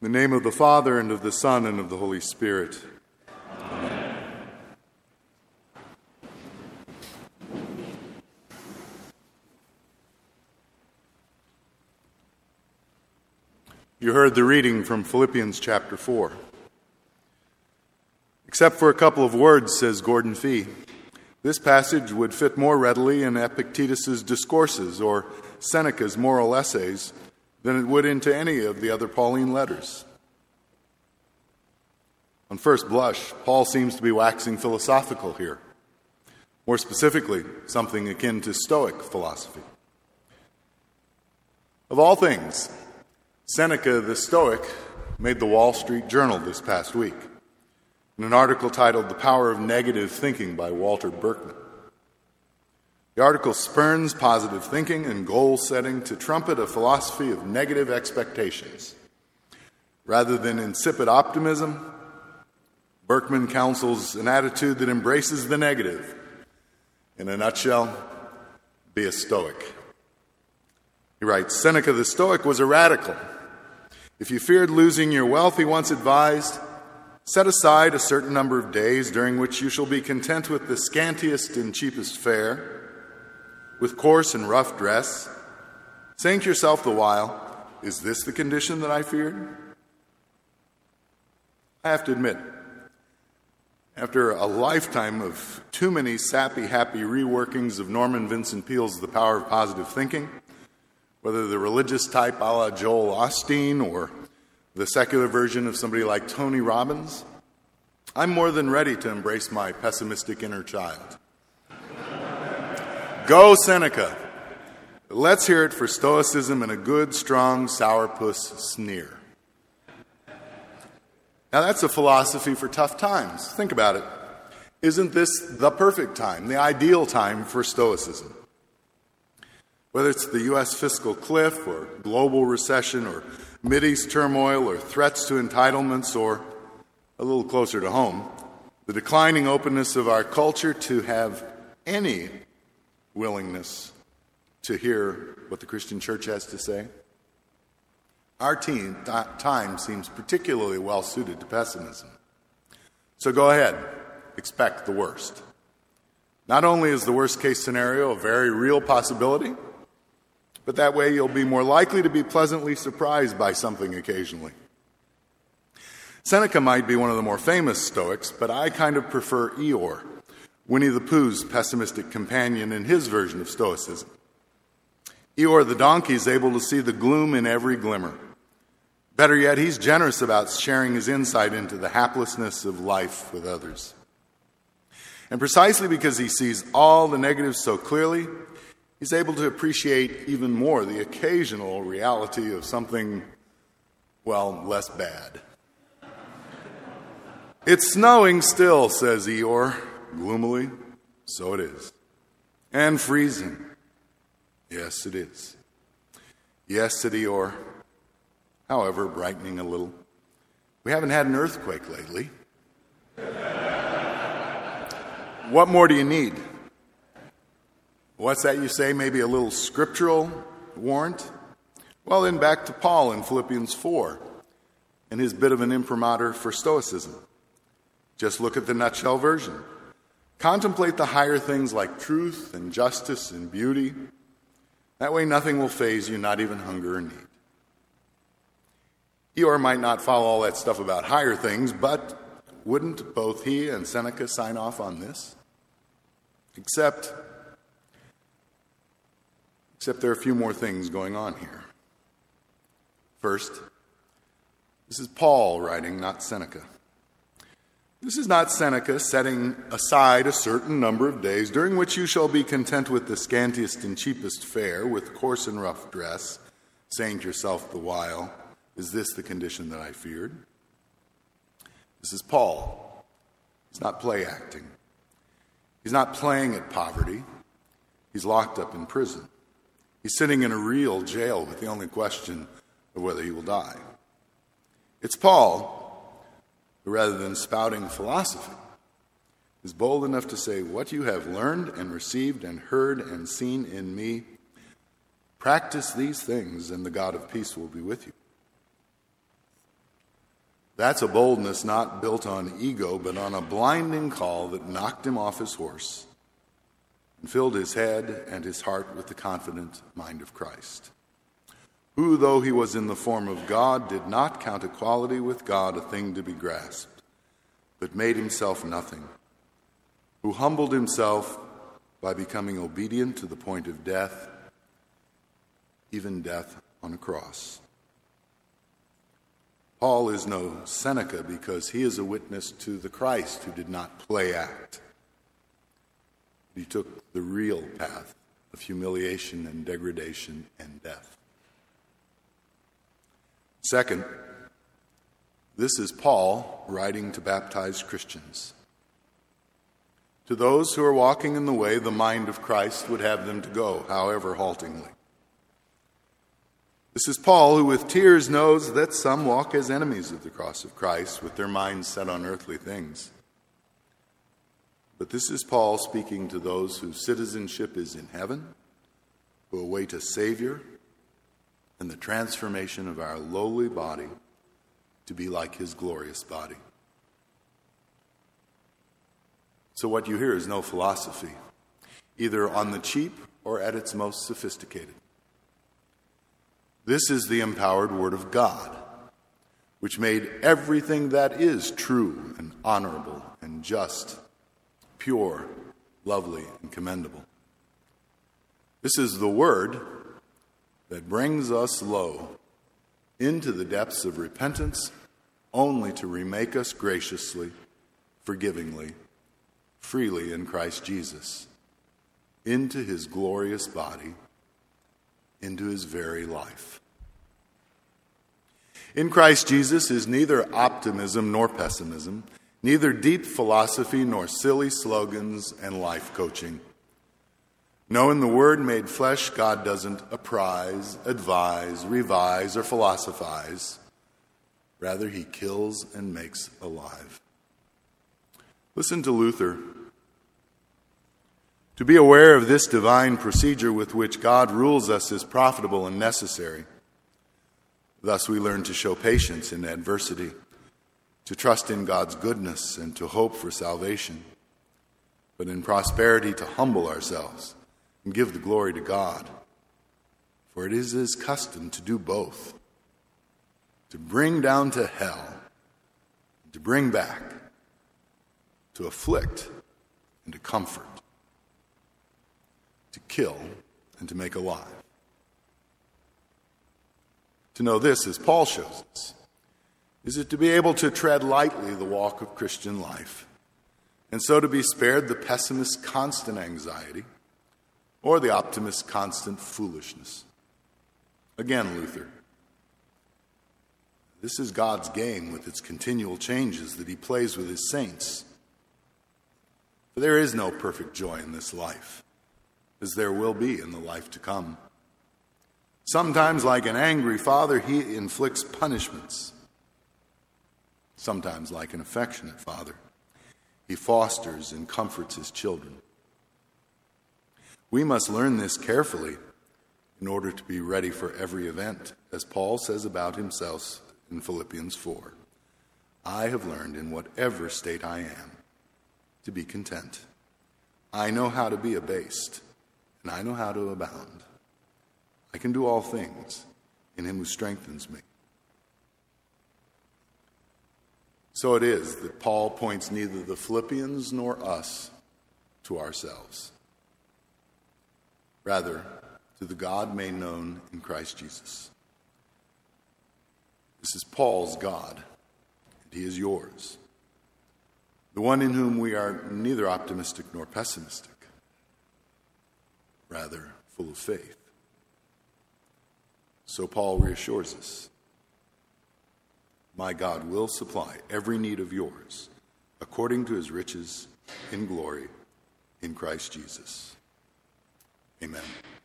In the name of the Father, and of the Son, and of the Holy Spirit. Amen. You heard the reading from Philippians chapter 4. Except for a couple of words, says Gordon Fee, this passage would fit more readily in Epictetus's Discourses or Seneca's moral essays than it would into any of the other Pauline letters. On first blush, Paul seems to be waxing philosophical here. More specifically, something akin to Stoic philosophy. Of all things, Seneca the Stoic made the Wall Street Journal this past week in an article titled The Power of Negative Thinking by Walter Berkman. The article spurns positive thinking and goal setting to trumpet a philosophy of negative expectations. Rather than insipid optimism, Berkman counsels an attitude that embraces the negative. In a nutshell, be a Stoic. He writes, Seneca the Stoic was a radical. If you feared losing your wealth, he once advised, set aside a certain number of days during which you shall be content with the scantiest and cheapest fare, with coarse and rough dress, saying to yourself the while, is this the condition that I feared? I have to admit, after a lifetime of too many sappy, happy reworkings of Norman Vincent Peale's The Power of Positive Thinking, whether the religious type a la Joel Osteen or the secular version of somebody like Tony Robbins, I'm more than ready to embrace my pessimistic inner child. Go Seneca. Let's hear it for Stoicism and a good, strong sourpuss sneer. Now that's a philosophy for tough times. Think about it. Isn't this the perfect time, the ideal time for Stoicism? Whether it's the U.S. fiscal cliff or global recession or Mideast turmoil or threats to entitlements or, a little closer to home, the declining openness of our culture to have any willingness to hear what the Christian church has to say, our time seems particularly well suited to pessimism. So go ahead, expect the worst. Not only is the worst case scenario a very real possibility, but that way you'll be more likely to be pleasantly surprised by something occasionally. Seneca might be one of the more famous Stoics, but I kind of prefer Eeyore, Winnie the Pooh's pessimistic companion in his version of Stoicism. Eeyore the donkey is able to see the gloom in every glimmer. Better yet, he's generous about sharing his insight into the haplessness of life with others. And precisely because he sees all the negatives so clearly, he's able to appreciate even more the occasional reality of something, well, less bad. It's snowing still, says Eeyore, gloomily. So it is. And freezing. Yes, it is. Yes, said Eeyore, however, brightening a little. We haven't had an earthquake lately. What more do you need? What's that you say? Maybe a little scriptural warrant? Well, then back to Paul in Philippians 4 and his bit of an imprimatur for Stoicism. Just look at the nutshell version. Contemplate the higher things like truth and justice and beauty. That way nothing will faze you, not even hunger or need. Eeyore might not follow all that stuff about higher things, but wouldn't both he and Seneca sign off on this? Except there are a few more things going on here. First, this is Paul writing, not Seneca. This is not Seneca setting aside a certain number of days during which you shall be content with the scantiest and cheapest fare, with coarse and rough dress, saying to yourself the while, is this the condition that I feared? This is Paul. He's not play acting. He's not playing at poverty. He's locked up in prison. He's sitting in a real jail with the only question of whether he will die. It's Paul who, rather than spouting philosophy, is bold enough to say, what you have learned and received and heard and seen in me, practice these things and the God of peace will be with you. That's a boldness not built on ego, but on a blinding call that knocked him off his horse and filled his head and his heart with the confident mind of Christ, who, though he was in the form of God, did not count equality with God a thing to be grasped, but made himself nothing, who humbled himself by becoming obedient to the point of death, even death on a cross. Paul is no Seneca because he is a witness to the Christ who did not play act. He took the real path of humiliation and degradation and death. Second, this is Paul writing to baptized Christians. To those who are walking in the way the mind of Christ would have them to go, however haltingly. This is Paul, who with tears knows that some walk as enemies of the cross of Christ, with their minds set on earthly things. But this is Paul speaking to those whose citizenship is in heaven, who await a Savior and the transformation of our lowly body to be like his glorious body. So what you hear is no philosophy, either on the cheap or at its most sophisticated. This is the empowered Word of God, which made everything that is true and honorable and just, pure, lovely, and commendable. This is the Word that brings us low into the depths of repentance, only to remake us graciously, forgivingly, freely in Christ Jesus, into his glorious body, into his very life. In Christ Jesus is neither optimism nor pessimism, neither deep philosophy nor silly slogans and life coaching. No, in the Word made flesh, God doesn't apprise, advise, revise, or philosophize. Rather, he kills and makes alive. Listen to Luther. To be aware of this divine procedure with which God rules us is profitable and necessary. Thus we learn to show patience in adversity, to trust in God's goodness and to hope for salvation, but in prosperity to humble ourselves and give the glory to God. For it is his custom to do both, to bring down to hell, to bring back, to afflict and to comfort, to kill and to make alive. To know this, as Paul shows us, is it to be able to tread lightly the walk of Christian life, and so to be spared the pessimist's constant anxiety or the optimist's constant foolishness. Again, Luther, this is God's game with its continual changes that he plays with his saints. For there is no perfect joy in this life, as there will be in the life to come. Sometimes, like an angry father, he inflicts punishments. Sometimes, like an affectionate father, he fosters and comforts his children. We must learn this carefully in order to be ready for every event, as Paul says about himself in Philippians 4. I have learned in whatever state I am to be content. I know how to be abased, and I know how to abound. I can do all things in him who strengthens me. So it is that Paul points neither the Philippians nor us to ourselves, rather to the God made known in Christ Jesus. This is Paul's God, and he is yours, the one in whom we are neither optimistic nor pessimistic, rather full of faith. So Paul reassures us, my God will supply every need of yours according to his riches in glory in Christ Jesus. Amen.